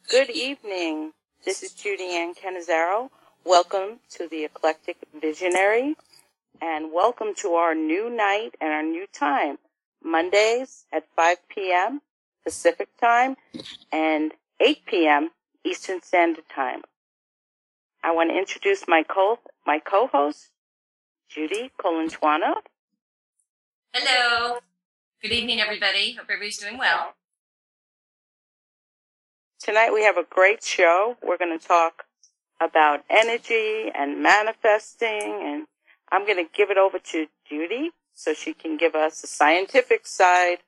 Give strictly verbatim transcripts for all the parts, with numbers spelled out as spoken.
Good evening. This is Judy Ann Canizaro. Welcome to the Eclectic Visionary, and welcome to our new night and our new time, Mondays at five p.m. Pacific Time and eight p.m. Eastern Standard Time. I want to introduce my co my co-host, Judy Colantuano. Hello. Good evening, everybody. Hope everybody's doing well. Tonight we have a great show. We're going to talk about energy and manifesting, and I'm going to give it over to Judy so she can give us the scientific side.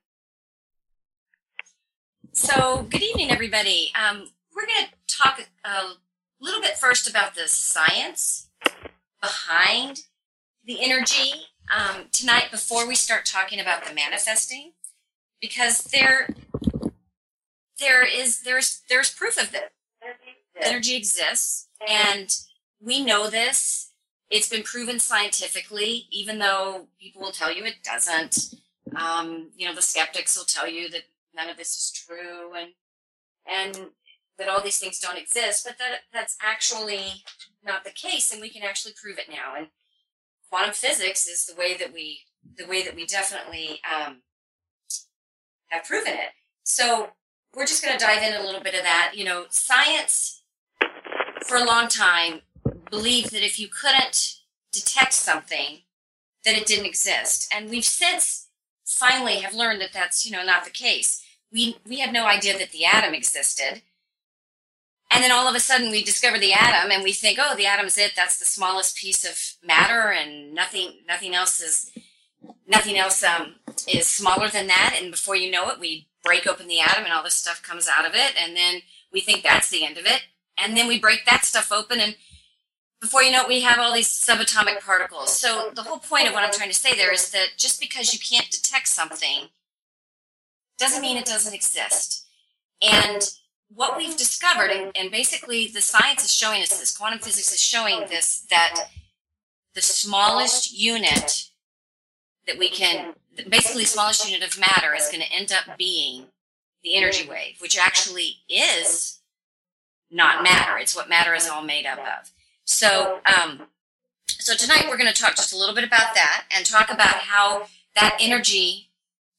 So, good evening, everybody. Um, we're going to talk a little bit first about the science behind the energy um, tonight before we start talking about the manifesting, because there, there is there's there's proof of this. Energy exists, and we know this. It's been proven scientifically, even though people will tell you it doesn't. Um, you know, the skeptics will tell you that none of this is true, and and that all these things don't exist. But that that's actually not the case, and we can actually prove it now. And quantum physics is the way that we the way that we definitely um, have proven it. So we're just going to dive in a little bit of that. You know, science for a long time believed that if you couldn't detect something, that it didn't exist. And we've since finally have learned that that's, you know, not the case. We we had no idea that the atom existed. And then all of a sudden we discover the atom and we think, oh, the atom's it. That's the smallest piece of matter, and nothing nothing else is nothing else um, is smaller than that. And before you know it, we break open the atom and all this stuff comes out of it. And then we think that's the end of it. And then we break that stuff open, and before you know it, we have all these subatomic particles. So the whole point of what I'm trying to say there is that just because you can't detect something doesn't mean it doesn't exist. And what we've discovered, and, and basically the science is showing us this, quantum physics is showing this, that the smallest unit that we can, basically the smallest unit of matter is going to end up being the energy wave, which actually is not matter. It's what matter is all made up of. So, um, so tonight we're going to talk just a little bit about that and talk about how that energy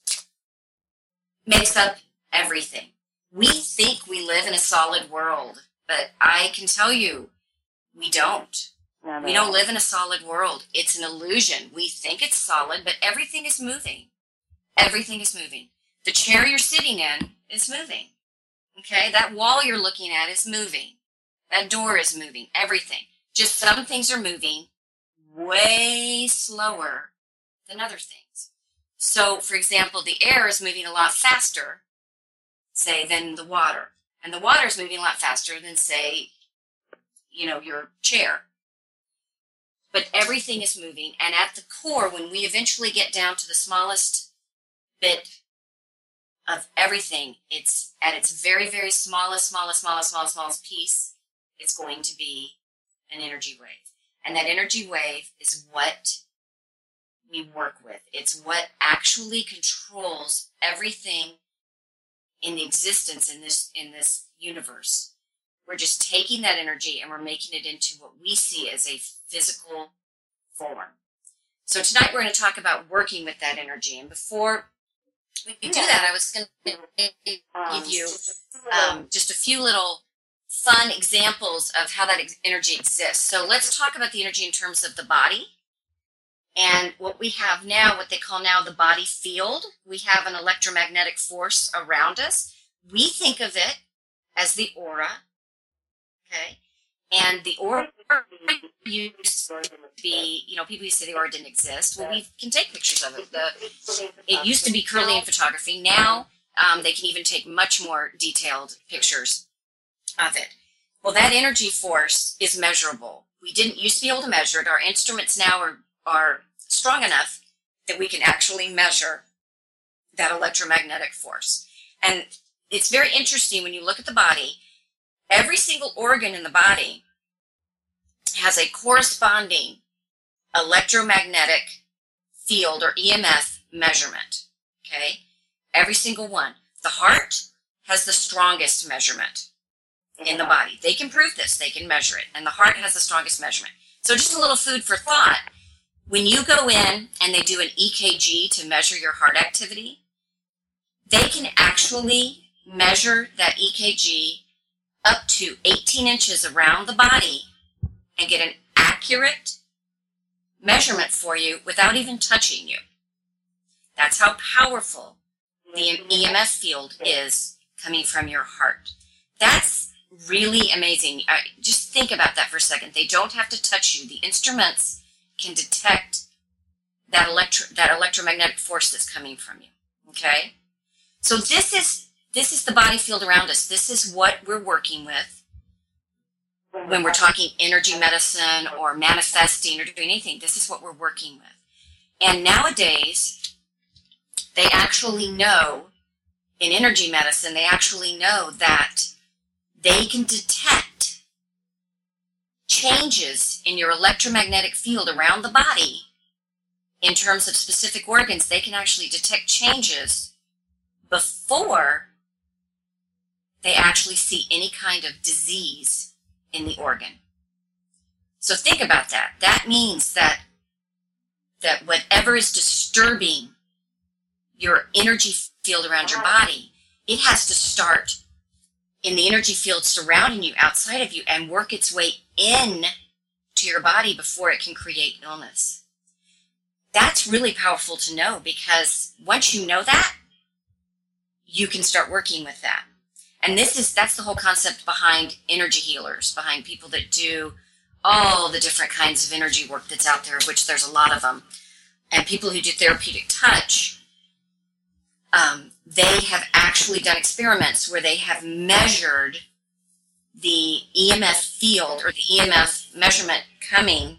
makes up everything. We think we live in a solid world, but I can tell you we don't. We don't live in a solid world. It's an illusion. We think it's solid, but everything is moving. Everything is moving. The chair you're sitting in is moving. Okay, that wall you're looking at is moving. That door is moving. Everything. Just some things are moving way slower than other things. So, for example, the air is moving a lot faster, say, than the water. And the water is moving a lot faster than, say, you know, your chair. But everything is moving. And at the core, when we eventually get down to the smallest bit of everything, it's at its very, very smallest, smallest, smallest, smallest, smallest piece, it's going to be an energy wave. And that energy wave is what we work with. It's what actually controls everything in the existence in this in this universe. We're just taking that energy and we're making it into what we see as a physical form. So tonight we're going to talk about working with that energy. And before we do that, I was going to give you um, just a few little fun examples of how that ex- energy exists. So let's talk about the energy in terms of the body. And what we have now, what they call now the body field, we have an electromagnetic force around us. We think of it as the aura, okay? And the aura used to be, you know, people used to say the aura didn't exist. Well, we can take pictures of it. The, it used to be Kirlian photography. Now um, they can even take much more detailed pictures of it. Well, that energy force is measurable. We didn't used to be able to measure it. Our instruments now are, are strong enough that we can actually measure that electromagnetic force. And it's very interesting when you look at the body. Every single organ in the body has a corresponding electromagnetic field or E M F measurement, okay? Every single one. The heart has the strongest measurement. in the body. They can prove this. They can measure it. And the heart has the strongest measurement. So just a little food for thought. When you go in and they do an E K G to measure your heart activity, they can actually measure that E K G up to eighteen inches around the body and get an accurate measurement for you without even touching you. That's how powerful the E M F field is coming from your heart. That's really amazing. Uh, just think about that for a second. They don't have to touch you. The instruments can detect that electro that electromagnetic force that's coming from you. Okay? So this is this is the body field around us. This is what we're working with when we're talking energy medicine or manifesting or doing anything. This is what we're working with. And nowadays, they actually know, in energy medicine, they actually know that they can detect changes in your electromagnetic field around the body in terms of specific organs. They can actually detect changes before they actually see any kind of disease in the organ. So think about that. That means that that whatever is disturbing your energy field around your body, it has to start in the energy field surrounding you, outside of you, and work its way in to your body before it can create illness. That's really powerful to know, because once you know that, you can start working with that. And this is, that's the whole concept behind energy healers, behind people that do all the different kinds of energy work that's out there, which there's a lot of them. And people who do therapeutic touch, um, they have actually done experiments where they have measured the E M F field, or the E M F measurement coming.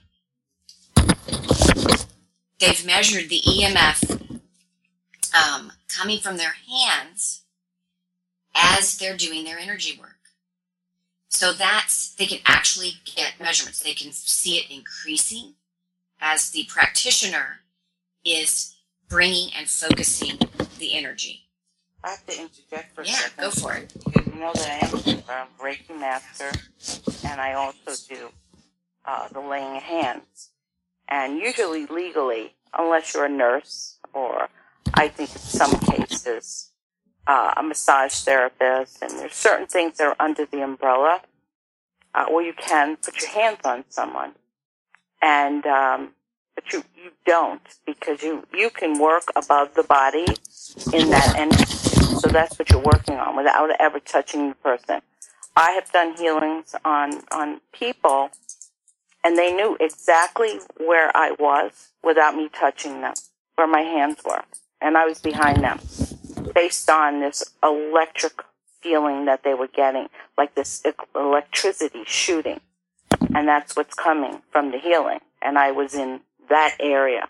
They've measured the E M F um, coming from their hands as they're doing their energy work. So that's, they can actually get measurements. They can see it increasing as the practitioner is bringing and focusing the energy. I have to interject for a yeah, second. Yeah, go for it. Because you know that I am a Reiki master, and I also do uh, the laying of hands. And usually legally, unless you're a nurse, or I think in some cases, Uh, a massage therapist, and there's certain things that are under the umbrella uh, where you can put your hands on someone, and um, but you you don't, because you you can work above the body in that energy. So that's what you're working on without ever touching the person. I have done healings on on people, and they knew exactly where I was without me touching them, where my hands were, and I was behind them, based on this electric feeling that they were getting, like this electricity shooting. And that's what's coming from the healing. And I was in that area.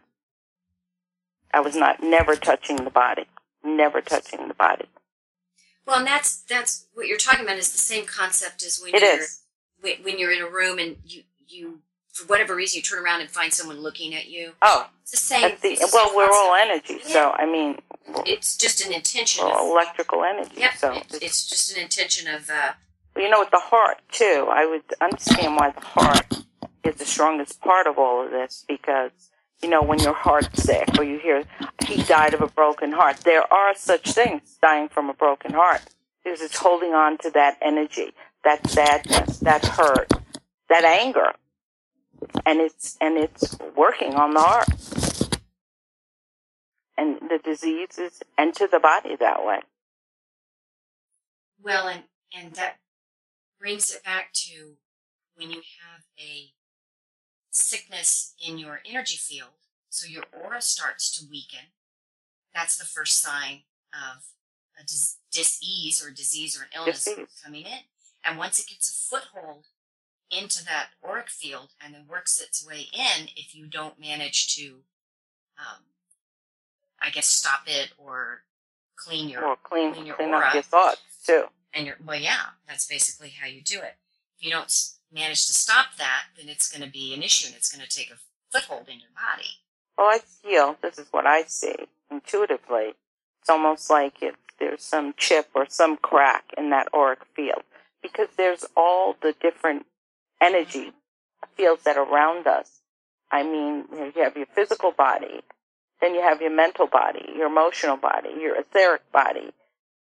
I was not, never touching the body. Never touching the body. Well, and that's, that's what you're talking about, is the same concept as when it you're, is. when you're in a room and you, you, for whatever reason, you turn around and find someone looking at you. Oh. It's the same. The, it's the well, same we're concept. all energy, yeah. so, I mean. It's just an intention of electrical energy. Yep, so it's, it's just an intention of... Uh, well, you know, with the heart, too, I would understand why the heart is the strongest part of all of this, because, you know, when your heart's sick, or you hear, he died of a broken heart, there are such things, dying from a broken heart, because it's holding on to that energy, that sadness, that hurt, that anger, and it's and it's working on the heart. And the diseases enter the body that way. Well, and, and that brings it back to when you have a sickness in your energy field, so your aura starts to weaken. That's the first sign of a dis- dis-ease or disease or an illness Disease. coming in. And once it gets a foothold into that auric field and then works its way in, if you don't manage to um, I guess stop it or clean your or clean, clean your clean aura. up your thoughts too. And your well, yeah, that's basically how you do it. If you don't manage to stop that, then it's going to be an issue, and it's going to take a foothold in your body. Well, I feel this is what I see intuitively. It's almost like if there's some chip or some crack in that auric field. because there's all the different energy fields that are around us. I mean, you have your physical body, then you have your mental body, your emotional body, your etheric body,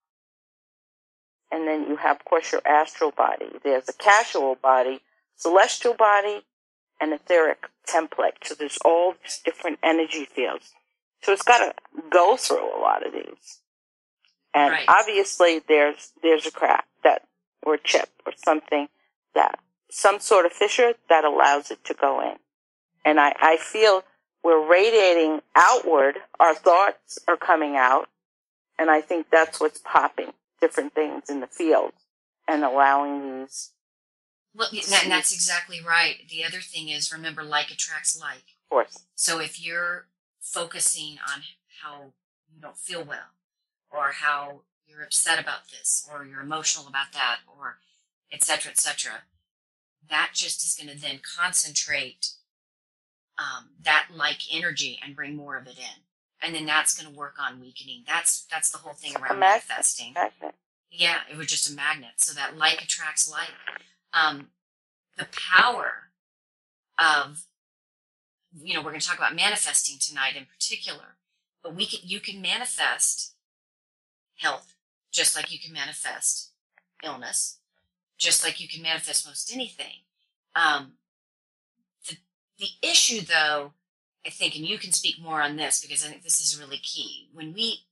and then you have, of course, your astral body. There's a casual body, celestial body, and etheric template. So there's all these different energy fields. So it's got to go through a lot of these. And right. obviously there's there's a crack that, or a chip or something, that some sort of fissure that allows it to go in. And I, I feel we're radiating outward. Our thoughts are coming out. And I think that's what's popping different things in the field and allowing these. Well, and that's exactly right. The other thing is, remember, like attracts like. Of course. So if you're focusing on how you don't feel well, or how you're upset about this, or you're emotional about that, or et cetera, et cetera, that just is going to then concentrate um, that like energy and bring more of it in. And then that's going to work on weakening. That's that's the whole thing around manifesting. Magnet. Yeah, it was just a magnet. So that like attracts like. Um, the power of, you know, we're going to talk about manifesting tonight in particular, but we can, you can manifest health just like you can manifest illness, just like you can manifest most anything. Um, the, the issue, though, I think, and you can speak more on this because I think this is really key. When we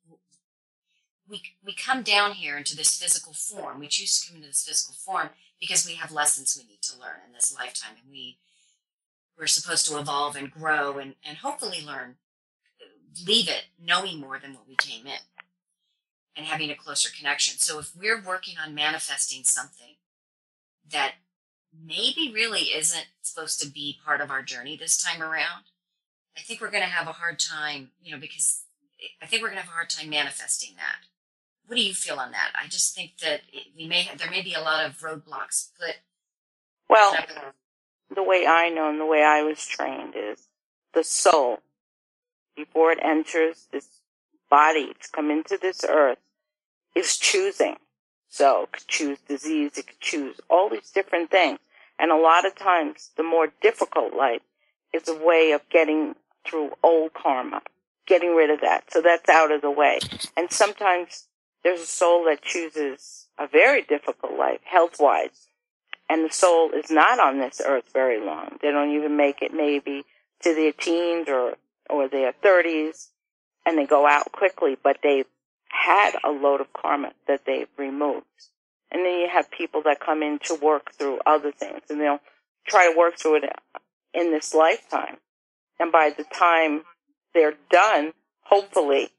we we come down here into this physical form, we choose to come into this physical form because we have lessons we need to learn in this lifetime, and we we're supposed to evolve and grow and, and hopefully learn, leave it knowing more than what we came in and having a closer connection. So if we're working on manifesting something that maybe really isn't supposed to be part of our journey this time around, I think we're going to have a hard time, you know, because I think we're going to have a hard time manifesting that. What do you feel on that? I just think that we may have, there may be a lot of roadblocks put. Well, the way I know and the way I was trained is the soul, before it enters this body to come into this earth, is choosing. So it could choose disease, it could choose all these different things. And a lot of times, the more difficult life is a way of getting through old karma, getting rid of that. So that's out of the way. And sometimes there's a soul that chooses a very difficult life, health-wise, and the soul is not on this earth very long. They don't even make it maybe to their teens or, or their thirties, and they go out quickly, but they've had a load of karma that they've removed. And then you have people that come in to work through other things, and they'll try to work through it in this lifetime. And by the time they're done, hopefully,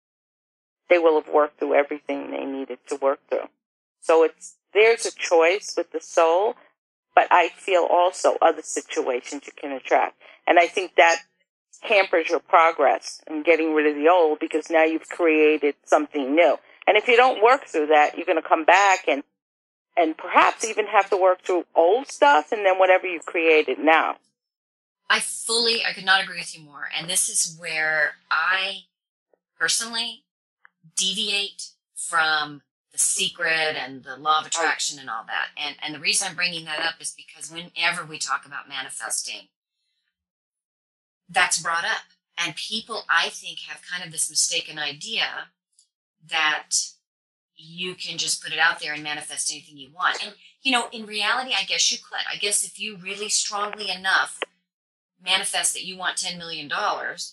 they will have worked through everything they needed to work through. So it's, there's a choice with the soul, but I feel also other situations you can attract. And I think that hampers your progress in getting rid of the old, because now you've created something new. And if you don't work through that, you're going to come back and, and perhaps even have to work through old stuff and then whatever you've created now. I fully, I could not agree with you more. And this is where I personally deviate from the secret and the law of attraction and all that. And and the reason I'm bringing that up is because whenever we talk about manifesting, that's brought up. And people, I think, have kind of this mistaken idea that you can just put it out there and manifest anything you want. And, you know, in reality, I guess you could. I guess if you really strongly enough manifest that you want ten million dollars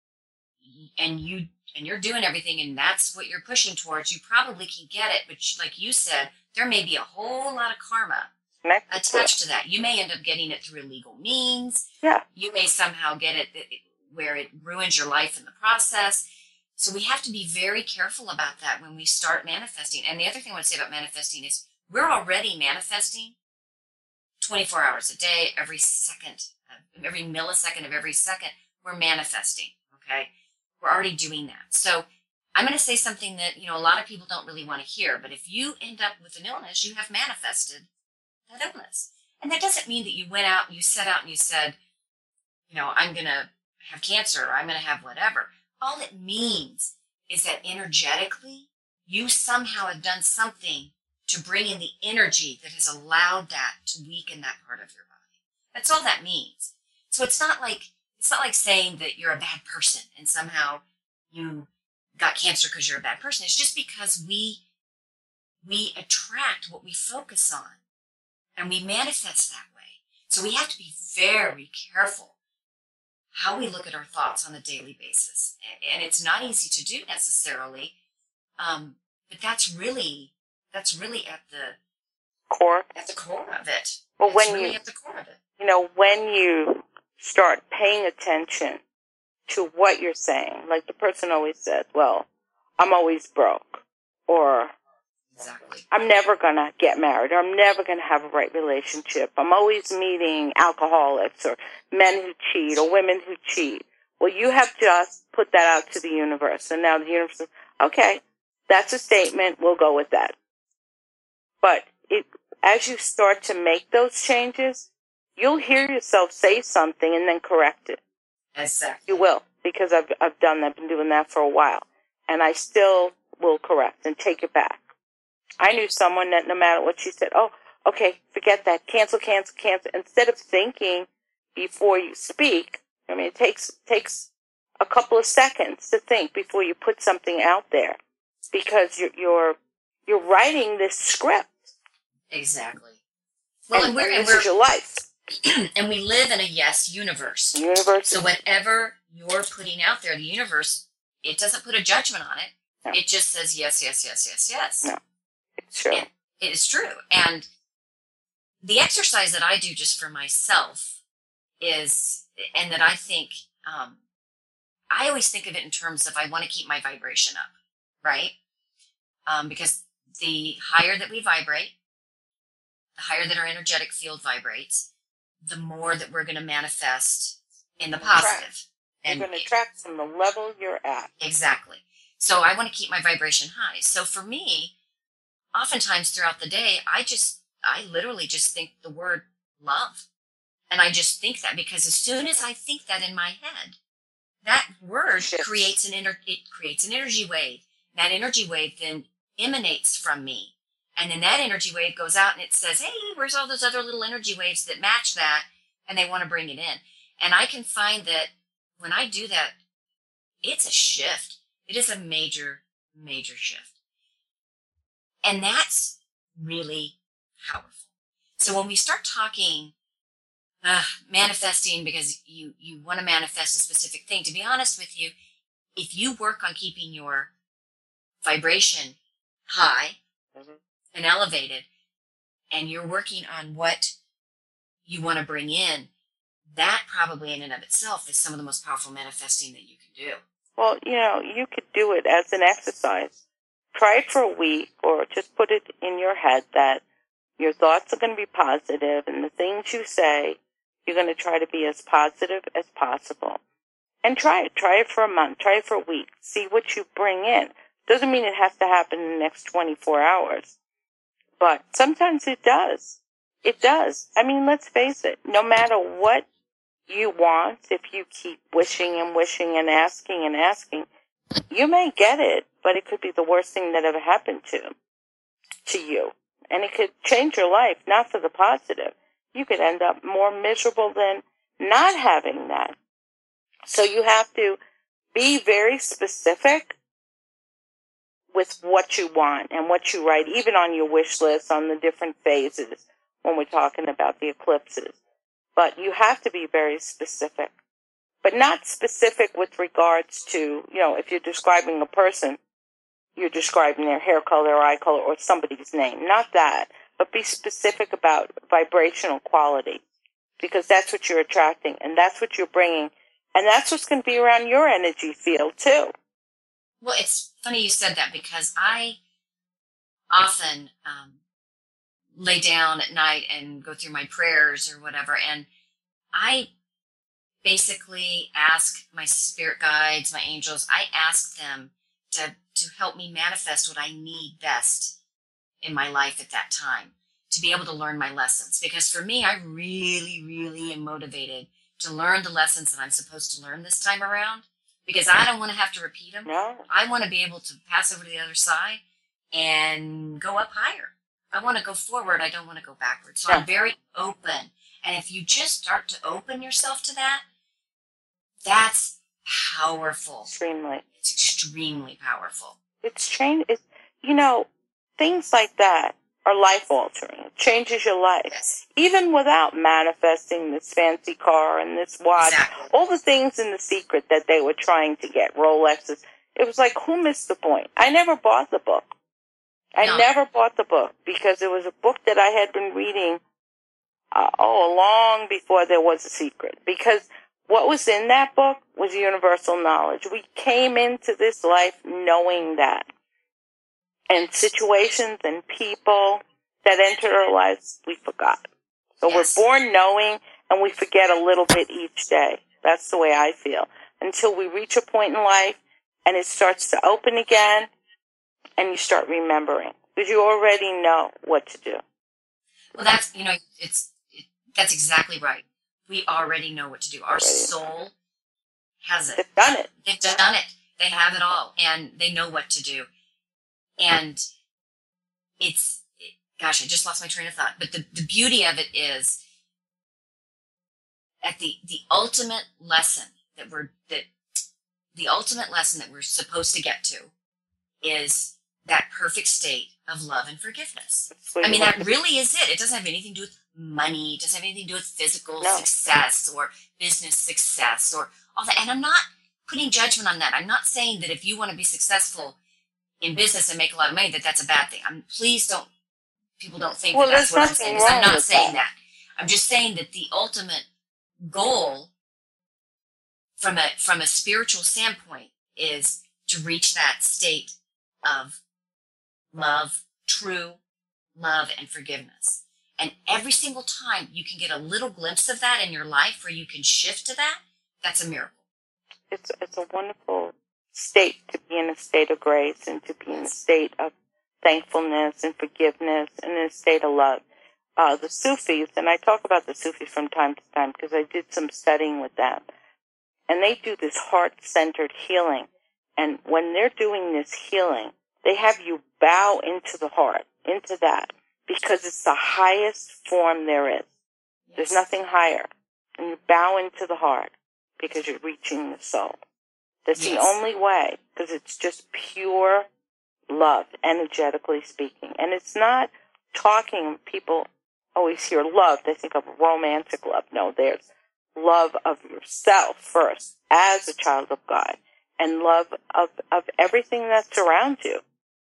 and you and you're doing everything and that's what you're pushing towards, you probably can get it. But like you said, there may be a whole lot of karma attached to that. You may end up getting it through illegal means. Yeah. You may somehow get it where it ruins your life in the process. So we have to be very careful about that when we start manifesting. And the other thing I want to say about manifesting is we're already manifesting twenty-four hours a day, every second, every millisecond of every second, we're manifesting, okay? We're already doing that. So I'm going to say something that, you know, a lot of people don't really want to hear, but if you end up with an illness, you have manifested that illness. And that doesn't mean that you went out and you set out and you said, you know, I'm going to have cancer, or I'm going to have whatever. All it means is that energetically, you somehow have done something to to bring in the energy that has allowed that to weaken that part of your body. That's all that means. So it's not like it's not like saying that you're a bad person and somehow you got cancer because you're a bad person. It's just because we we attract what we focus on and we manifest that way. So we have to be very careful how we look at our thoughts on a daily basis. And it's not easy to do necessarily, um, but that's really that's really at the core at the core of it. Well, it's when really you at the core of it. You know, when you start paying attention to what you're saying, like the person always says, well, I'm always broke, or exactly. I'm never going to get married, or I'm never going to have a right relationship. I'm always meeting alcoholics or men who cheat or women who cheat. Well, you have just put that out to the universe. And now the universe says, okay, that's a statement. We'll go with that. But it, as you start to make those changes, you'll hear yourself say something and then correct it. Exactly. You will, because I've I've done that. I've been doing that for a while. And I still will correct and take it back. I knew someone that no matter what she said, oh, okay, forget that. Cancel, cancel, cancel. Instead of thinking before you speak, I mean, it takes takes a couple of seconds to think before you put something out there, because you're you're, you're writing this script. Exactly. Well, and, and, we're, and and this we're, is your life. And we live in a yes universe. Universe. So whatever you're putting out there, the universe, it doesn't put a judgment on it. No. It just says yes, yes, yes, yes, yes. No, it's true. It, it is true. And the exercise that I do just for myself is, and that I think, um, I always think of it in terms of I want to keep my vibration up, right? Um, because the higher that we vibrate, the higher that our energetic field vibrates, the more that we're going to manifest in the positive. You're going to attract from the level you're at. Exactly. So I want to keep my vibration high. So for me, oftentimes throughout the day, I just, I literally just think the word love. And I just think that because as soon as I think that in my head, that word Shifts. creates an ener- it creates an energy wave. That energy wave then emanates from me. And then that energy wave goes out and it says, hey, where's all those other little energy waves that match that? And they want to bring it in. And I can find that when I do that, it's a shift. It is a major, major shift. And that's really powerful. So when we start talking uh, manifesting because you, you want to manifest a specific thing, to be honest with you, if you work on keeping your vibration high, mm-hmm. and elevated, and you're working on what you want to bring in, that probably in and of itself is some of the most powerful manifesting that you can do. Well, you know, you could do it as an exercise. Try it for a week, or just put it in your head that your thoughts are going to be positive, and the things you say, you're going to try to be as positive as possible. And try it. Try it for a month. Try it for a week. See what you bring in. Doesn't mean it has to happen in the next twenty-four hours. But sometimes it does. It does. I mean, let's face it. No matter what you want, if you keep wishing and wishing and asking and asking, you may get it, but it could be the worst thing that ever happened to, to you. And it could change your life, not for the positive. You could end up more miserable than not having that. So you have to be very specific with what you want and what you write, even on your wish list, on the different phases when we're talking about the eclipses. But you have to be very specific. But not specific with regards to, you know, if you're describing a person, you're describing their hair color or eye color or somebody's name. Not that. But be specific about vibrational quality, because that's what you're attracting and that's what you're bringing. And that's what's going to be around your energy field, too. Well, it's funny you said that, because I often um, lay down at night and go through my prayers or whatever, and I basically ask my spirit guides, my angels, I ask them to, to help me manifest what I need best in my life at that time, to be able to learn my lessons. Because for me, I really, really am motivated to learn the lessons that I'm supposed to learn this time around, because I don't want to have to repeat them. No. I want to be able to pass over to the other side and go up higher. I want to go forward. I don't want to go backwards. So Yeah. I'm very open. And if you just start to open yourself to that, that's powerful. Extremely. It's extremely powerful. It's change. It's, you know, things like that are life altering. It changes your life. Yes. Even without manifesting this fancy car and this watch, Exactly. all the things in The Secret that they were trying to get, Rolexes. It was like, who missed the point? I never bought the book. I No. never bought the book because it was a book that I had been reading, uh, oh, long before there was a secret. Because what was in that book was universal knowledge. We came into this life knowing that. And situations and people that entered our lives, we forgot. So Yes. we're born knowing, and we forget a little bit each day. That's the way I feel. Until we reach a point in life, and it starts to open again, and you start remembering. Because you already know what to do. Well, that's, you know, it's, it, that's exactly right. We already know what to do. Our Already. soul has it. They've done it. They've done it. They have it all, and they know what to do. And it's, it, gosh, I just lost my train of thought. But the, the beauty of it is, at the, the ultimate lesson that we're, that the ultimate lesson that we're supposed to get to is that perfect state of love and forgiveness. I mean, that really is it. It doesn't have anything to do with money. It doesn't have anything to do with physical No. success or business success or all that. And I'm not putting judgment on that. I'm not saying that if you want to be successful in business and make a lot of money, that that's a bad thing. I'm, please don't, people don't think Well, that that's there's what I'm saying. nothing I'm wrong not with saying that. that. I'm just saying that the ultimate goal from a, from a spiritual standpoint is to reach that state of love, true love and forgiveness. And every single time you can get a little glimpse of that in your life where you can shift to that, that's a miracle. It's, it's a wonderful state to be in a state of grace and to be in a state of thankfulness and forgiveness and in a state of love. Uh, the Sufis, and I talk about the Sufis from time to time because I did some studying with them, and they do this heart-centered healing. And when they're doing this healing, they have you bow into the heart, into that, because it's the highest form there is. There's nothing higher. And you bow into the heart because you're reaching the soul. That's Yes. the only way, because it's just pure love, energetically speaking. And it's not talking, people always hear love, they think of romantic love. No, there's love of yourself first as a child of God, and love of, of everything that surrounds you.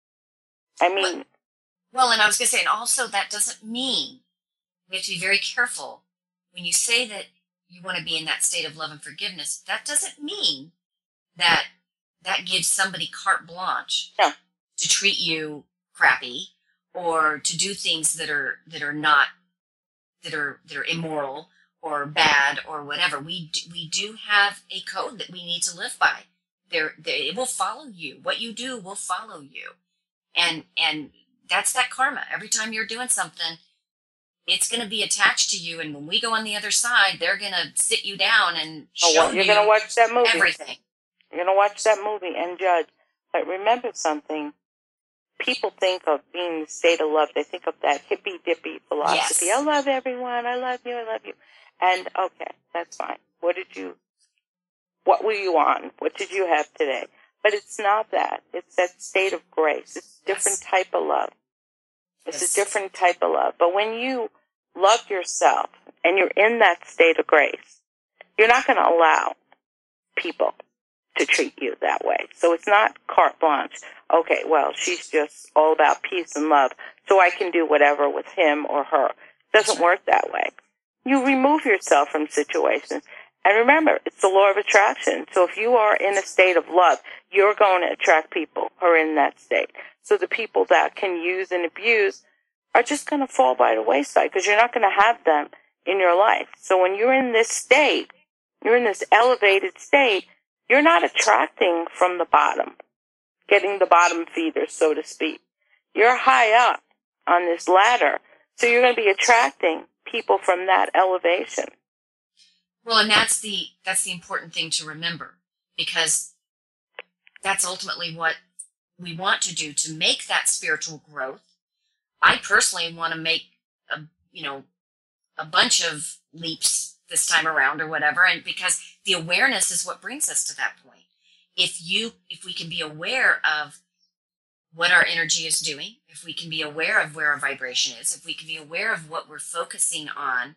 I mean... Well, well, and I was going to say, and also that doesn't mean, we have to be very careful, when you say that you want to be in that state of love and forgiveness, that doesn't mean that that gives somebody carte blanche No. to treat you crappy or to do things that are that are not that are that are immoral or bad or whatever. We do, we do have a code that we need to live by. There, there, it will follow you. What you do will follow you, and and that's that karma. Every time you're doing something, it's going to be attached to you. And when we go on the other side, they're going to sit you down and show Oh, well, you're you going to watch that movie. everything. You're going to watch that movie and judge. But remember something. People think of being in the state of love. They think of that hippy-dippy philosophy. Yes. I love everyone. I love you. I love you. And, okay, that's fine. What did you, what were you on? What did you have today? But it's not that. It's that state of grace. It's a different Yes. type of love. It's Yes. a different type of love. But when you love yourself and you're in that state of grace, you're not going to allow people to treat you that way. So it's not carte blanche. Okay, well, she's just all about peace and love, so I can do whatever with him or her. It doesn't work that way. You remove yourself from situations. And remember, it's the law of attraction. So if you are in a state of love, you're going to attract people who are in that state. So the people that can use and abuse are just going to fall by the wayside because you're not going to have them in your life. So when you're in this state, you're in this elevated state, you're not attracting from the bottom, getting the bottom feeders, so to speak. You're high up on this ladder, so you're going to be attracting people from that elevation. Well, and that's the that's the important thing to remember, because that's ultimately what we want to do to make that spiritual growth. I personally want to make a, you know, a bunch of leaps this time around or whatever. And because the awareness is what brings us to that point. If you, if we can be aware of what our energy is doing, if we can be aware of where our vibration is, if we can be aware of what we're focusing on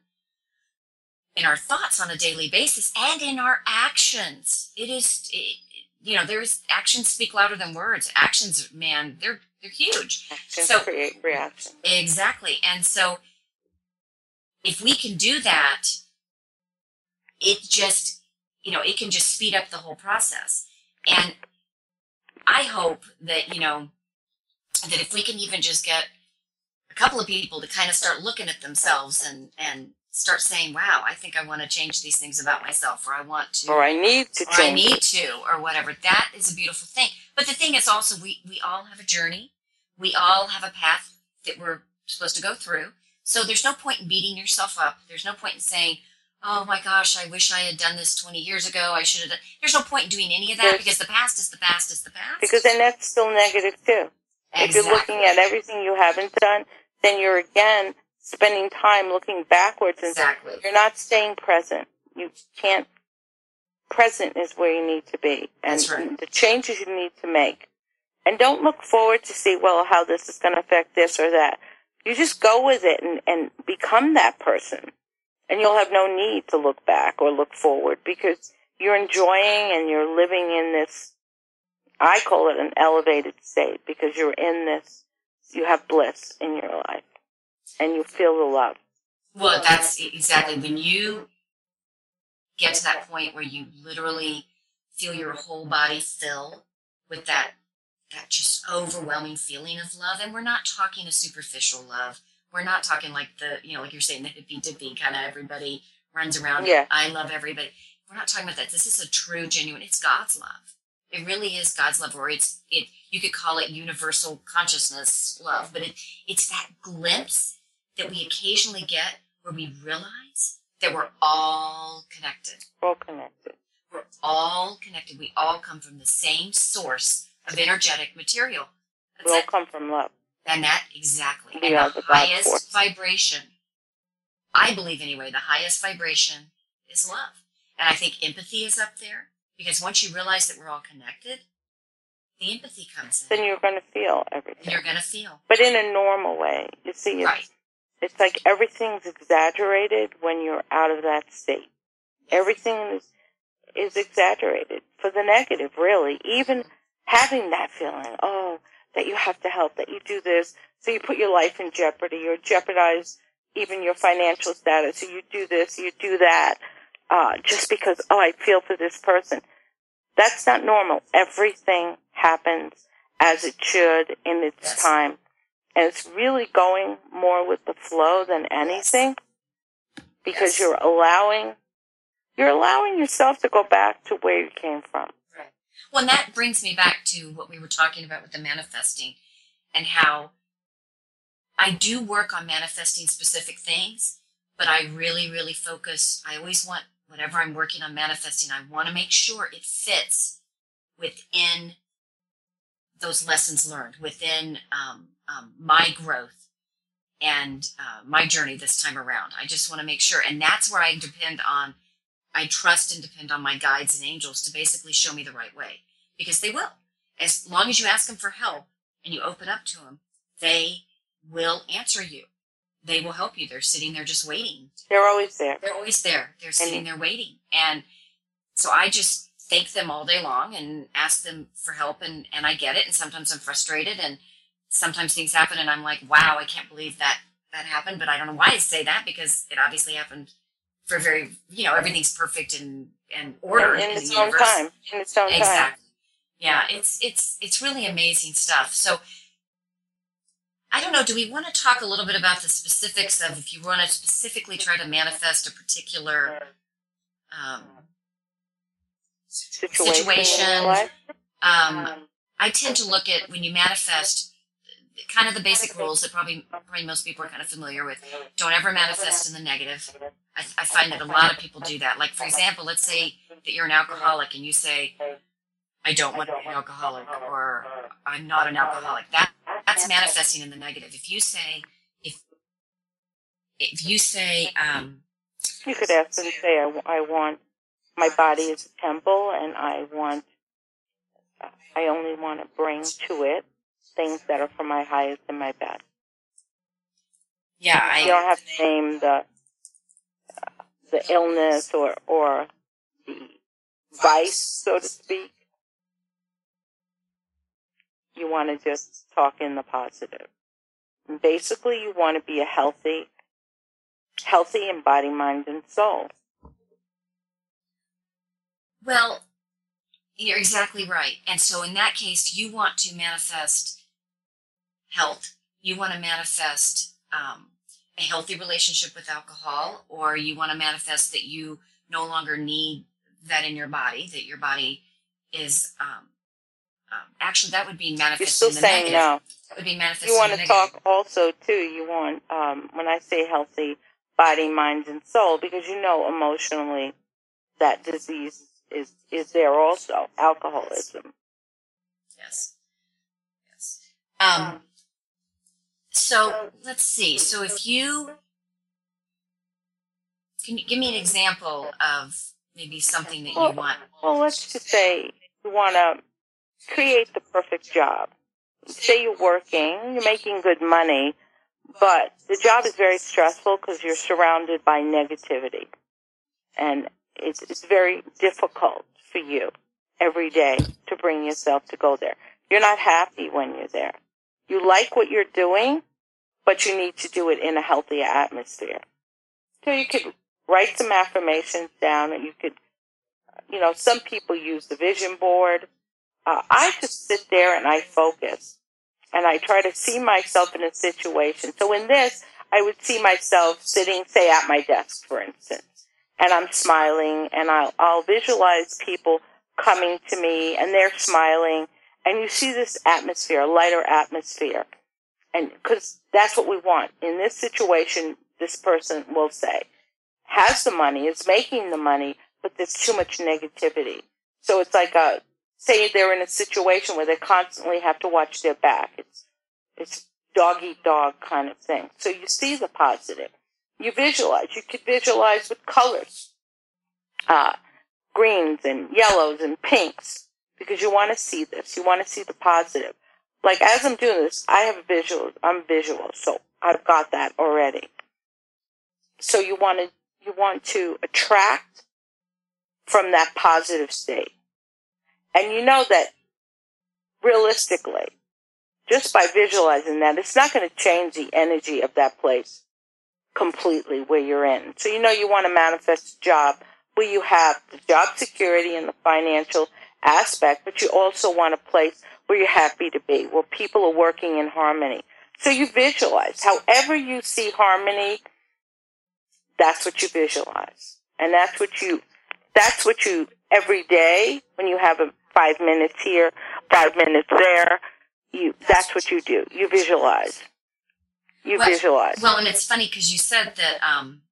in our thoughts on a daily basis and in our actions, it is, it, you know, there's actions speak louder than words. Actions, man, they're, they're huge. Actions so create reaction. Exactly. And so if we can do that, it just, you know, it can just speed up the whole process. And I hope that, you know, that if we can even just get a couple of people to kind of start looking at themselves and, and start saying, wow, I think I want to change these things about myself, or I want to, or I need to or change I need to, or whatever. That is a beautiful thing. But the thing is also, we, we all have a journey. We all have a path that we're supposed to go through. So there's no point in beating yourself up. There's no point in saying, oh my gosh, I wish I had done this twenty years ago. I should have done. There's no point in doing any of that, because the past is the past is the past. Because then that's still negative too. Exactly. If you're looking at everything you haven't done, then you're again spending time looking backwards. And exactly. You're not staying present. You can't. Present is where you need to be. And that's right. The changes you need to make. And don't look forward to see, well, how this is going to affect this or that. You just go with it and, and become that person. And you'll have no need to look back or look forward, because you're enjoying and you're living in this, I call it an elevated state, because you're in this, you have bliss in your life and you feel the love. Well, that's exactly when you get to that point where you literally feel your whole body fill with that, that just overwhelming feeling of love. And we're not talking a superficial love. We're not talking like the, you know, like you're saying, the hippy dippy kind of everybody runs around. Yeah. I love everybody. We're not talking about that. This is a true, genuine, it's God's love. It really is God's love, or it's, it, you could call it universal consciousness love, but it, it's that glimpse that we occasionally get where we realize that we're all connected. All connected. We're all connected. We all come from the same source of energetic material. That's we all it. come from love. And that, exactly. We and are the the highest force. vibration, I believe anyway, the highest vibration is love. And I think empathy is up there, because once you realize that we're all connected, the empathy comes in. Then you're going to feel everything. And you're going to feel. But in a normal way. You see, it's, right. it's like everything's exaggerated when you're out of that state. Everything is, is exaggerated for the negative, really. Even having that feeling, oh, that you have to help, that you do this, so you put your life in jeopardy, or jeopardize even your financial status, so you do this, you do that, uh, just because, oh, I feel for this person. That's not normal. Everything happens as it should in its yes. time. And it's really going more with the flow than anything, because yes. you're allowing, you're allowing yourself to go back to where you came from. Well, and that brings me back to what we were talking about with the manifesting, and how I do work on manifesting specific things, but I really, really focus. I always want, whatever I'm working on manifesting, I want to make sure it fits within those lessons learned, within um, um, my growth and uh, my journey this time around. I just want to make sure. And that's where I depend on I trust and depend on my guides and angels to basically show me the right way, because they will. As long as you ask them for help and you open up to them, they will answer you. They will help you. They're sitting there just waiting. They're always there. They're always there. They're sitting there waiting. And so I just thank them all day long and ask them for help, and, and I get it. And sometimes I'm frustrated, and sometimes things happen and I'm like, wow, I can't believe that that happened. But I don't know why I say that, because it obviously happened for very, you know, everything's perfect and, and ordered in, in, in its the own universe. time. In its own exactly. time. Yeah, it's it's it's really amazing stuff. So I don't know, do we want to talk a little bit about the specifics of, if you want to specifically try to manifest a particular um, situation? situation in your life? Um, I tend to look at, when you manifest, kind of the basic rules that probably probably most people are kind of familiar with. Don't ever manifest in the negative. I, I find that a lot of people do that. Like, for example, let's say that you're an alcoholic and you say, I don't want to be an alcoholic, or I'm not an alcoholic. That that's that's manifesting in the negative. If you say, if if you say, um, you could ask them, say, I, I want, my body is a temple, and I want, I only want to bring to it things that are for my highest and my best. Yeah, I, you don't have to name the uh, the illness or or the vice, so to speak. You want to just talk in the positive. And basically, you want to be a healthy, healthy in body, mind, and soul. Well, you're exactly right. And so in that case, you want to manifest health. You want to manifest um, a healthy relationship with alcohol, or you want to manifest that you no longer need that in your body, that your body is, um, um, actually that would be manifesting You're still the saying negative. no. That would be manifesting You want the to negative. talk also, too, you want, um, when I say healthy body, mind, and soul, because you know emotionally that disease is, is there also, alcoholism. Yes. Yes. Um, so let's see. So if you, can you give me an example of maybe something that you well, want? Well, let's just say you want to create the perfect job. Say you're working, you're making good money, but the job is very stressful because you're surrounded by negativity. And it's, it's very difficult for you every day to bring yourself to go there. You're not happy when you're there. You like what you're doing, but you need to do it in a healthier atmosphere. So you could write some affirmations down, and you could, you know, some people use the vision board. Uh, I just sit there and I focus, and I try to see myself in a situation. So in this, I would see myself sitting, say, at my desk, for instance, and I'm smiling, and I'll, I'll visualize people coming to me, and they're smiling, and you see this atmosphere, a lighter atmosphere, and because that's what we want. In this situation, this person will say, has the money, is making the money, but there's too much negativity. So it's like a, say they're in a situation where they constantly have to watch their back. It's, it's dog eat dog kind of thing. So you see the positive. You visualize. You could visualize with colors, uh, greens and yellows and pinks, because you want to see this. You want to see the positive. Like as I'm doing this, I have a visual. I'm visual, so I've got that already. So you want to you want to attract from that positive state, and you know that realistically, just by visualizing that, it's not going to change the energy of that place completely where you're in. So you know you want to manifest a job where you have the job security and the financial aspect, but you also want a place where you're happy to be, where people are working in harmony. So you visualize. However you see harmony, that's what you visualize. And that's what you, that's what you, every day, when you have a five minutes here, five minutes there, you, that's what you do. You visualize. You well, visualize. Well, and it's funny because you said that, um,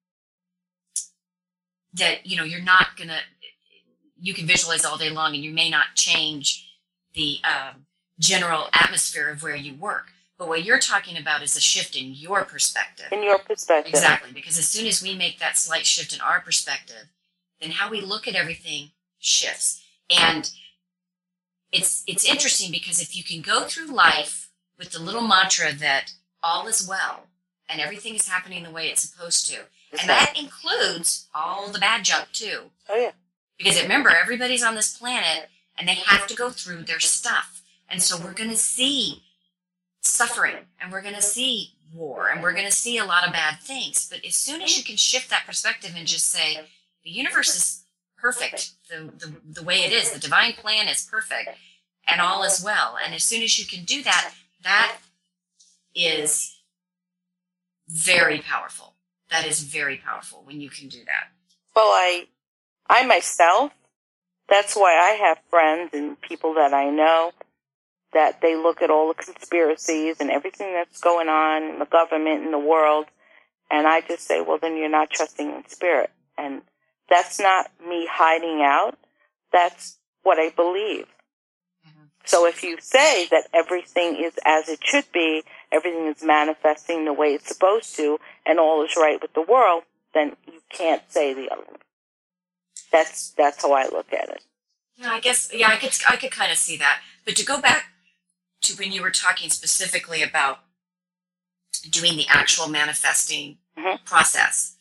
that, you know, you're not going to, you can visualize all day long and you may not change the um, general atmosphere of where you work. But what you're talking about is a shift in your perspective. In your perspective. Exactly. Because as soon as we make that slight shift in our perspective, then how we look at everything shifts. And it's it's interesting because if you can go through life with the little mantra that all is well and everything is happening the way it's supposed to, and that includes all the bad junk too. Oh, yeah. Because remember, everybody's on this planet and they have to go through their stuff. And so we're going to see suffering and we're going to see war and we're going to see a lot of bad things. But as soon as you can shift that perspective and just say, the universe is perfect the, the, the way it is, the divine plan is perfect and all is well. And as soon as you can do that, that is very powerful. That is very powerful when you can do that. Well, I, I myself, that's why I have friends and people that I know that they look at all the conspiracies and everything that's going on in the government and the world, and I just say, well, then you're not trusting in spirit. And that's not me hiding out. That's what I believe. Mm-hmm. So if you say that everything is as it should be, everything is manifesting the way it's supposed to, and all is right with the world, then you can't say the other. That's that's how I look at it. Yeah, I guess. Yeah, I could I could kind of see that. But to go back to when you were talking specifically about doing the actual manifesting mm-hmm. process,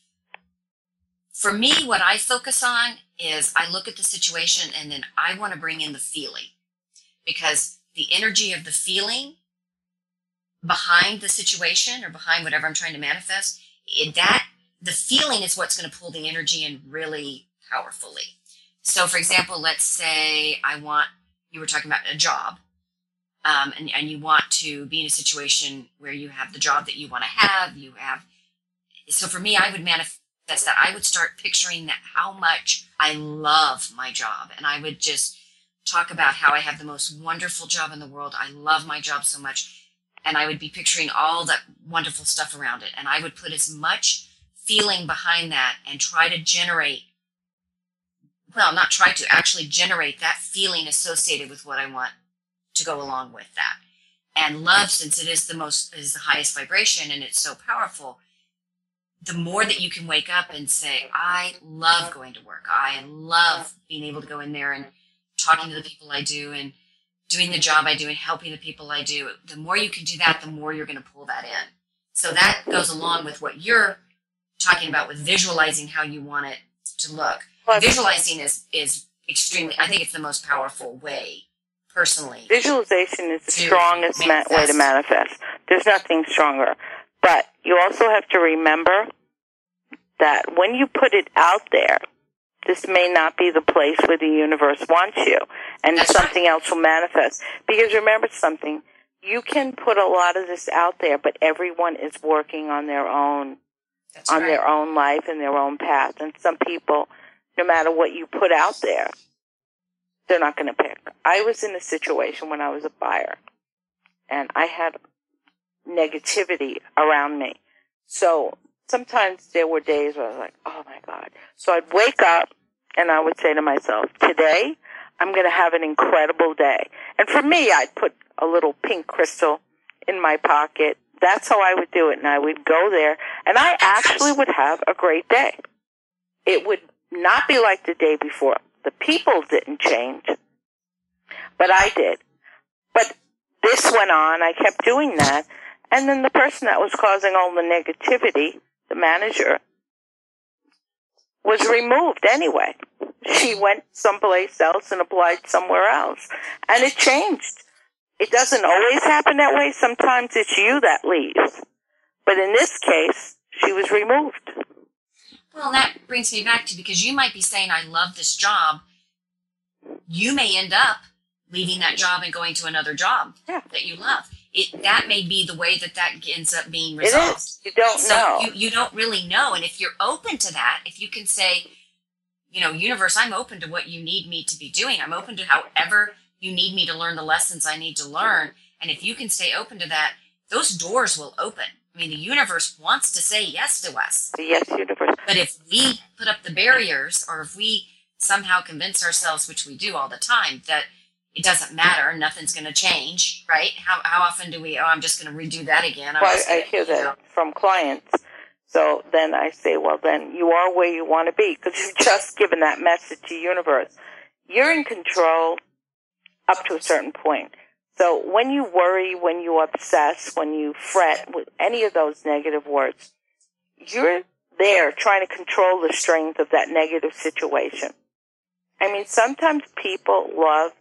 for me, what I focus on is I look at the situation and then I want to bring in the feeling, because the energy of the feeling behind the situation or behind whatever I'm trying to manifest, it, that the feeling is what's going to pull the energy in really powerfully. So, for example, let's say I want, you were talking about a job, um, and, and you want to be in a situation where you have the job that you want to have, you have, so for me, I would manifest that. I would start picturing that how much I love my job, and I would just talk about how I have the most wonderful job in the world. I love my job so much, and I would be picturing all that wonderful stuff around it, and I would put as much feeling behind that and try to generate, well, not try to, actually generate that feeling associated with what I want to go along with that. And love, since it is the most, is the highest vibration and it's so powerful, the more that you can wake up and say, I love going to work. I love being able to go in there and talking to the people I do and doing the job I do and helping the people I do. The more you can do that, the more you're going to pull that in. So that goes along with what you're talking about with visualizing how you want it to look. Visualizing is, is extremely, I think it's the most powerful way, personally. Visualization is the strongest ma- way to manifest. There's nothing stronger. But you also have to remember that when you put it out there, this may not be the place where the universe wants you, and That's something right. else will manifest. Because remember something, you can put a lot of this out there, but everyone is working on their own, That's on right. their own life and their own path. And some people, no matter what you put out there, they're not going to pick. I was in a situation when I was a buyer, and I had negativity around me. So sometimes there were days where I was like, oh my God. So I'd wake up and I would say to myself, today I'm going to have an incredible day. And for me, I'd put a little pink crystal in my pocket. That's how I would do it. And I would go there and I actually would have a great day. It would not be like the day before. The people didn't change, but I did. But this went on. I kept doing that. And then the person that was causing all the negativity, the manager, was removed anyway. She went someplace else and applied somewhere else. And it changed. It doesn't always happen that way. Sometimes it's you that leaves. But in this case, she was removed. Well, that brings me back to, because you might be saying, I love this job. You may end up leaving that job and going to another job yeah. that you love. It, that may be the way that that ends up being resolved. It is. You don't so know. You, you don't really know. And if you're open to that, if you can say, you know, universe, I'm open to what you need me to be doing. I'm open to however you need me to learn the lessons I need to learn. And if you can stay open to that, those doors will open. I mean, the universe wants to say yes to us. The yes universe. But if we put up the barriers, or if we somehow convince ourselves, which we do all the time, that it doesn't matter, nothing's going to change, right? How how often do we, oh, I'm just going to redo that again. I'm well, just I gonna, hear that you know. from clients. So then I say, well, then you are where you want to be, because you've just given that message to the universe. You're in control up to a certain point. So when you worry, when you obsess, when you fret with any of those negative words, you're there trying to control the strength of that negative situation. I mean, sometimes people love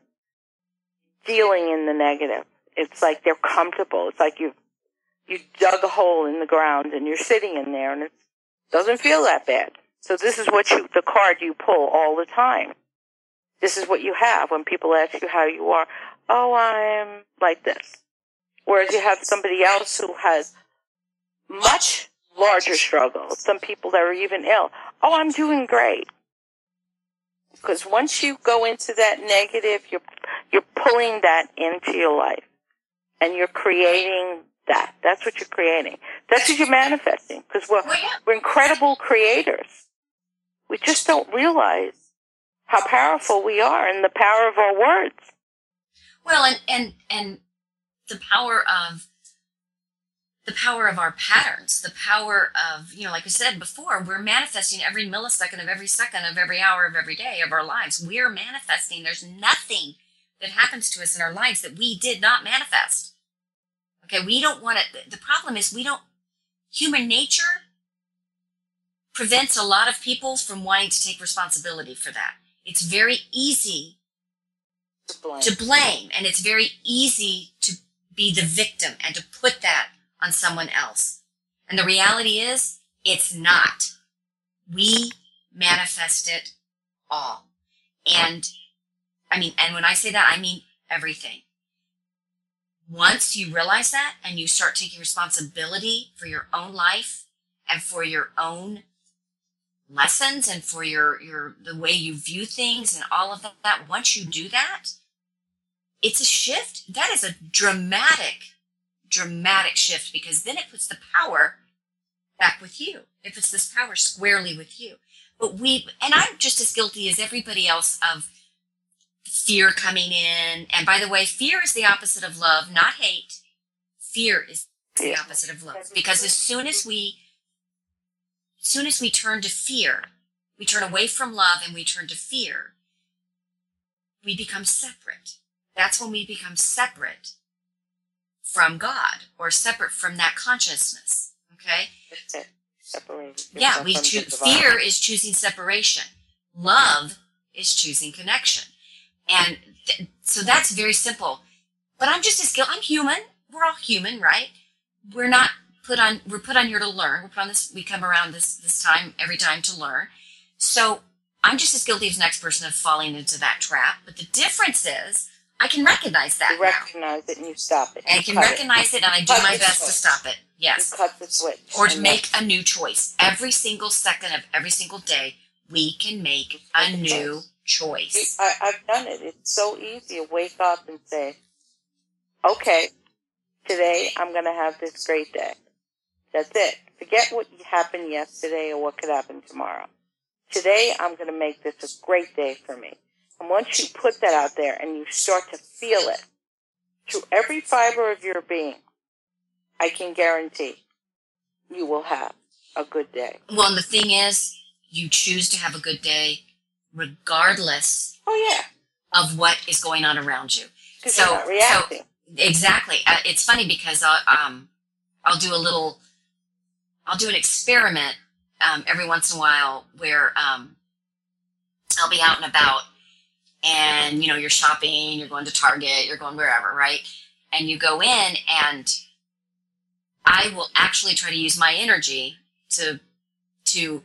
dealing in the negative. It's like they're comfortable. It's like you you dug a hole in the ground and you're sitting in there and it doesn't feel that bad. So this is what you, the card you pull all the time. This is what you have when people ask you how you are. Oh, I'm like this. Whereas you have somebody else who has much larger struggles. Some people that are even ill. Oh, I'm doing great. Because once you go into that negative, you're you're pulling that into your life. And you're creating that. That's what you're creating. That's what you're manifesting. Because we're, we're incredible creators. We just don't realize how powerful we are and the power of our words. Well, and, and, and the power of, the power of our patterns, the power of, you know, like I said before, we're manifesting every millisecond of every second of every hour of every day of our lives. We're manifesting. There's nothing that happens to us in our lives that we did not manifest. Okay, we don't want to, the problem is we don't, human nature prevents a lot of people from wanting to take responsibility for that. It's very easy to blame. to blame, and it's very easy to be the victim and to put that on someone else. And the reality is, it's not. We manifest it all. And, I mean, and when I say that, I mean everything. Once you realize that and you start taking responsibility for your own life and for your own lessons and for your, your the way you view things and all of that, once you do that, it's a shift. That is a dramatic dramatic shift, because then it puts the power back with you. It puts this power squarely with you. But we, and I'm just as guilty as everybody else of fear coming in. And by the way, fear is the opposite of love, not hate. Fear is the opposite of love. Because as soon as we, as soon as we turn to fear, we turn away from love and we turn to fear, we become separate. That's when we become separate from God, or separate from that consciousness. Okay? Separated. Yeah, we choose. Fear is choosing separation. Love is choosing connection. And th- so that's very simple. But I'm just as guilty. I'm human. We're all human, right? We're not put on. We're put on here to learn. We're put on this. We come around this this time every time to learn. So I'm just as guilty as the next person of falling into that trap. But the difference is, I can recognize that. You recognize now. it and you stop it. I can recognize it, it and I do my best switch. to stop it. Yes. You cut the switch. Or to make a new choice. Every single second of every single day, we can make a new choice. I, I've done it. It's so easy to wake up and say, okay, today I'm going to have this great day. That's it. Forget what happened yesterday or what could happen tomorrow. Today I'm going to make this a great day for me. And once you put that out there and you start to feel it through every fiber of your being, I can guarantee you will have a good day. Well, and the thing is, you choose to have a good day regardless oh, yeah. of what is going on around you. Because so, you're not reacting. So, exactly. Uh, it's funny because I'll, um, I'll do a little, I'll do an experiment um, every once in a while where um, I'll be out and about. And, you know, you're shopping, you're going to Target, you're going wherever, right? And you go in, and I will actually try to use my energy to, to,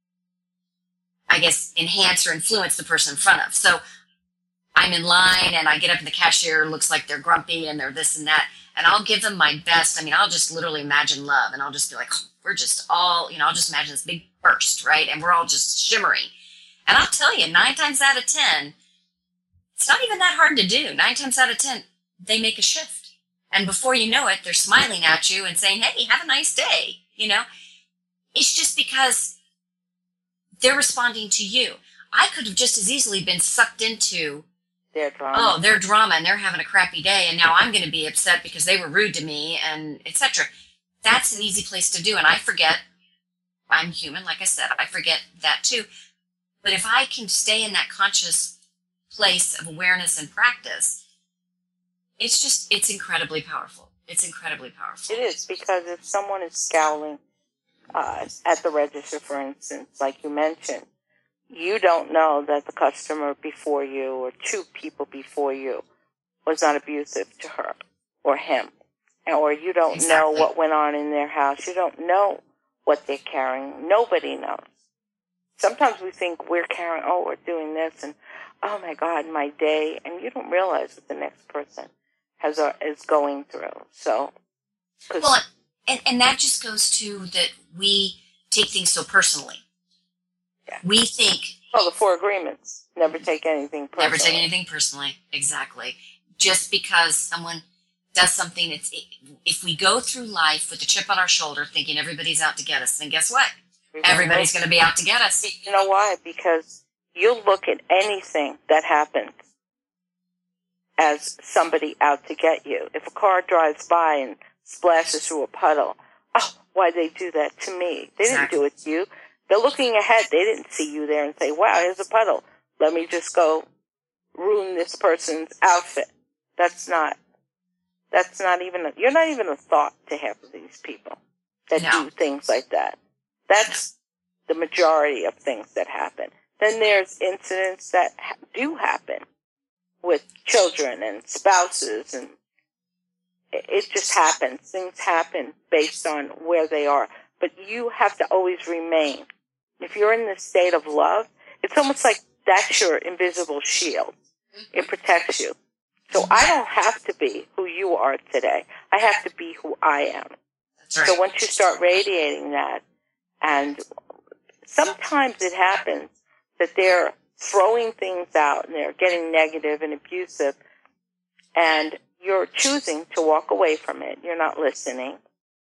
I guess, enhance or influence the person in front of. So I'm in line, and I get up, and the cashier looks like they're grumpy, and they're this and that. And I'll give them my best. I mean, I'll just literally imagine love, and I'll just be like, oh, we're just all, you know, I'll just imagine this big burst, right? And we're all just shimmering. And I'll tell you, nine times out of ten, it's not even that hard to do. Nine times out of ten, they make a shift. And before you know it, they're smiling at you and saying, hey, have a nice day. You know, it's just because they're responding to you. I could have just as easily been sucked into their drama. Oh, their drama, and they're having a crappy day, and now I'm going to be upset because they were rude to me, and et cetera. That's an easy place to do, and I forget. I'm human, like I said. I forget that too. But if I can stay in that conscious place of awareness and practice, it's just, it's incredibly powerful. It's incredibly powerful. It is, because if someone is scowling uh, at the register, for instance, like you mentioned, you don't know that the customer before you or two people before you was not abusive to her or him. Or you don't exactly. know what went on in their house. You don't know what they're carrying. Nobody knows. Sometimes we think we're carrying, oh, we're doing this, and oh my God, my day, and you don't realize what the next person has uh, is going through. So, well, and and that just goes to that we take things so personally. Yeah. We think. Well, the four agreements: never take anything personally. Never take anything personally. Exactly. Just because someone does something, it's if we go through life with a chip on our shoulder, thinking everybody's out to get us, then guess what? Everybody's going to be out to get us. You know why? Because you look at anything that happens as somebody out to get you. If a car drives by and splashes through a puddle, oh, why'd they do that to me? They didn't do it to you. They're looking ahead. They didn't see you there and say, wow, here's a puddle. Let me just go ruin this person's outfit. That's not, that's not even, a, you're not even a thought to half of these people that No. do things like that. That's the majority of things that happen. Then there's incidents that ha- do happen with children and spouses, and it, it just happens. Things happen based on where they are. But you have to always remain. If you're in this state of love, it's almost like that's your invisible shield. It protects you. So I don't have to be who you are today. I have to be who I am. That's right. So once you start radiating that, and sometimes it happens that they're throwing things out and they're getting negative and abusive, and you're choosing to walk away from it. You're not listening.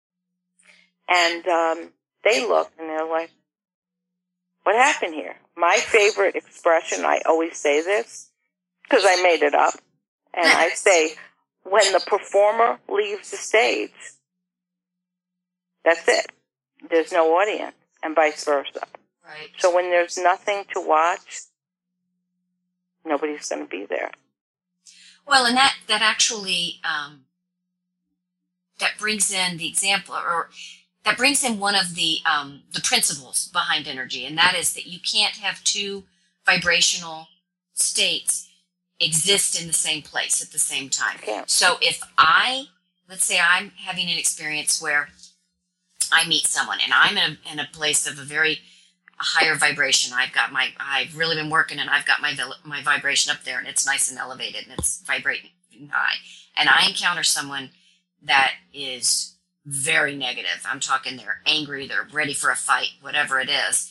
And um, they look and they're like, what happened here? My favorite expression, I always say this, because I made it up, and I say, when the performer leaves the stage, that's it. There's no audience, and vice versa. Right. So when there's nothing to watch, nobody's going to be there. Well, and that, that actually, um, that brings in the example, or that brings in one of the, um, the principles behind energy, and that is that you can't have two vibrational states exist in the same place at the same time. Yeah. So if I, let's say I'm having an experience where I meet someone and I'm in a, in a place of a very a higher vibration. I've got my, I've really been working and I've got my, my vibration up there and it's nice and elevated and it's vibrating high. And I encounter someone that is very negative. I'm talking they're angry, they're ready for a fight, whatever it is.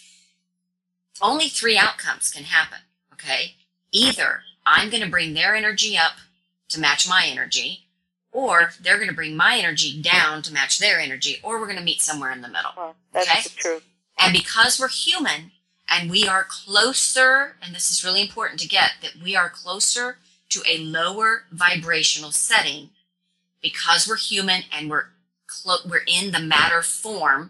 Only three outcomes can happen, okay? Either I'm going to bring their energy up to match my energy, or they're going to bring my energy down to match their energy, or we're going to meet somewhere in the middle. Well, that's okay? the truth. And because we're human and we are closer, and this is really important to get, that we are closer to a lower vibrational setting because we're human and we're clo- we're in the matter form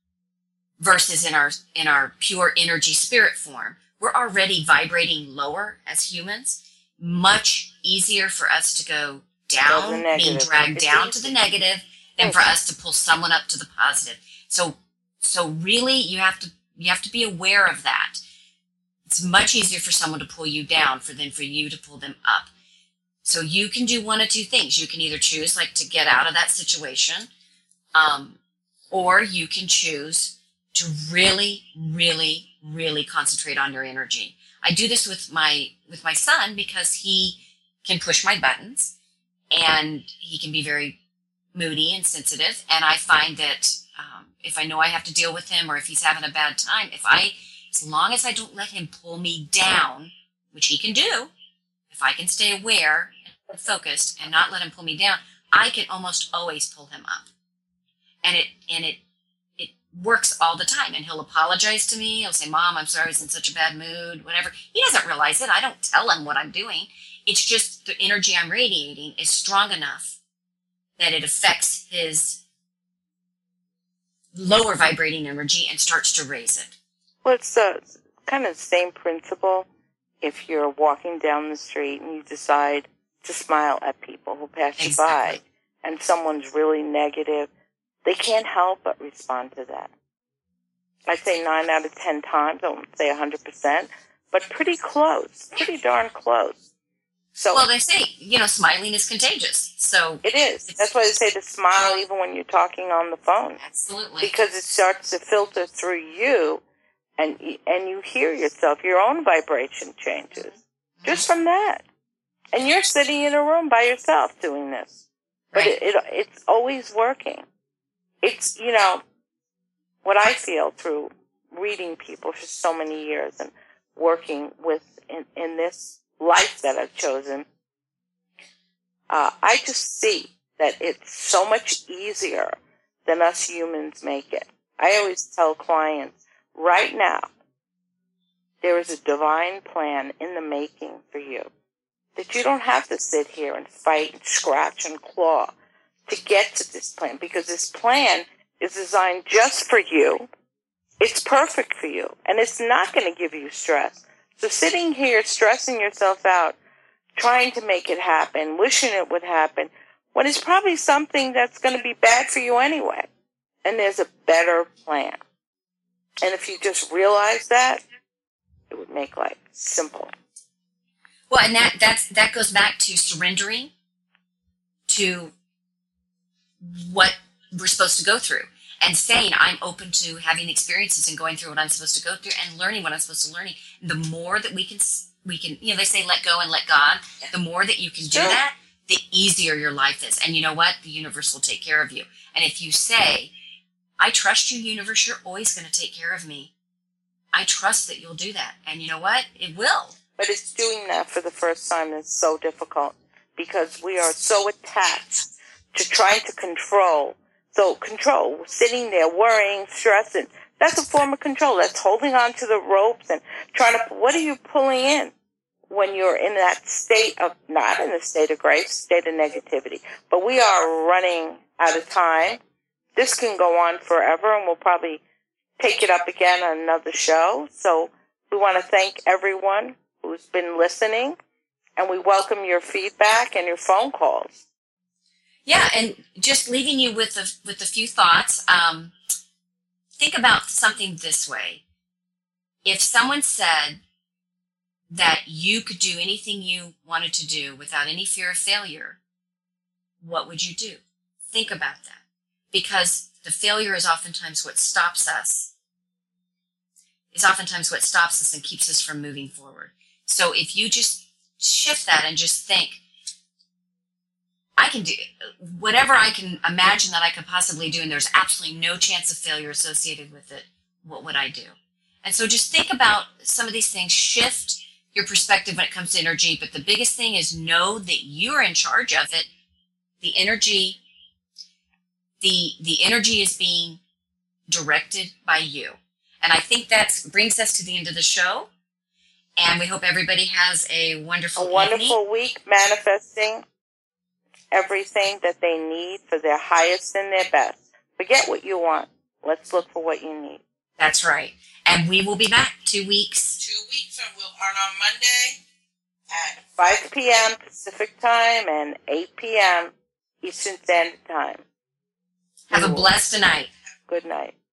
versus in our in our pure energy spirit form. We're already vibrating lower as humans. Much easier for us to go down, being dragged down to the negative, than for us to pull someone up to the positive. So, so really, you have to you have to be aware of that. It's much easier for someone to pull you down for than for you to pull them up. So you can do one of two things. You can either choose like to get out of that situation, um, or you can choose to really, really, really concentrate on your energy. I do this with my with my son because he can push my buttons and he can be very moody and sensitive. And I find that um, if I know I have to deal with him or if he's having a bad time, if I, as long as I don't let him pull me down, which he can do, if I can stay aware and focused and not let him pull me down, I can almost always pull him up. And it, and it, it works all the time. And he'll apologize to me. He'll say, Mom, I'm sorry, I was in such a bad mood, whatever. He doesn't realize it. I don't tell him what I'm doing. It's just the energy I'm radiating is strong enough that it affects his lower vibrating energy and starts to raise it. Well, it's uh, kind of the same principle if you're walking down the street and you decide to smile at people who pass you Exactly. by and someone's really negative. They can't help but respond to that. I say nine out of ten times. I won't say one hundred percent, but pretty close, pretty darn close. So well, they say, you know, smiling is contagious. So it is. That's why they say to smile even when you're talking on the phone. Absolutely. Because it starts to filter through you, and and you hear yourself. Your own vibration changes just from that. And you're sitting in a room by yourself doing this. But Right. it, it it's always working. It's, you know, what I feel through reading people for so many years and working with in, in this life that I've chosen, uh, I just see that it's so much easier than us humans make it. I always tell clients, right now, there is a divine plan in the making for you. that you don't have to sit here and fight and scratch and claw to get to this plan, because this plan is designed just for you. It's perfect for you, and it's not going to give you stress. So sitting here stressing yourself out, trying to make it happen, wishing it would happen, when it's probably something that's going to be bad for you anyway. And there's a better plan. And if you just realize that, it would make life simple. Well, and that that's, that goes back to surrendering to what we're supposed to go through, and saying, I'm open to having experiences and going through what I'm supposed to go through and learning what I'm supposed to learn. The more that we can, we can, you know, they say, let go and let God. The more that you can do Sure. that, the easier your life is. And you know what? The universe will take care of you. And if you say, I trust you, universe, you're always going to take care of me. I trust that you'll do that. And you know what? It will. But it's doing that for the first time that's so difficult, because we are so attached to trying to control. So control, sitting there worrying, stressing, that's a form of control. That's holding on to the ropes and trying to, what are you pulling in when you're in that state of, not in a state of grace, state of negativity. But we are running out of time. This can go on forever, and we'll probably take it up again on another show. So we want to thank everyone who's been listening, and we welcome your feedback and your phone calls. Yeah, and just leaving you with a, with a few thoughts. Um, think about something this way. If someone said that you could do anything you wanted to do without any fear of failure, what would you do? Think about that. Because the failure is oftentimes what stops us. Is oftentimes what stops us and keeps us from moving forward. So if you just shift that and just think, I can do whatever I can imagine that I could possibly do, and there's absolutely no chance of failure associated with it, what would I do? And so just think about some of these things, shift your perspective when it comes to energy, but the biggest thing is know that you're in charge of it. The energy, the, the energy is being directed by you. And I think that brings us to the end of the show. And we hope everybody has a wonderful A wonderful evening. week, manifesting everything that they need for their highest and their best. Forget what you want. Let's look for what you need. That's right. And we will be back two weeks. Two weeks, and we'll on on Monday at five p.m. Pacific Time and eight p.m. Eastern Standard Time. Have a blessed night. Good night.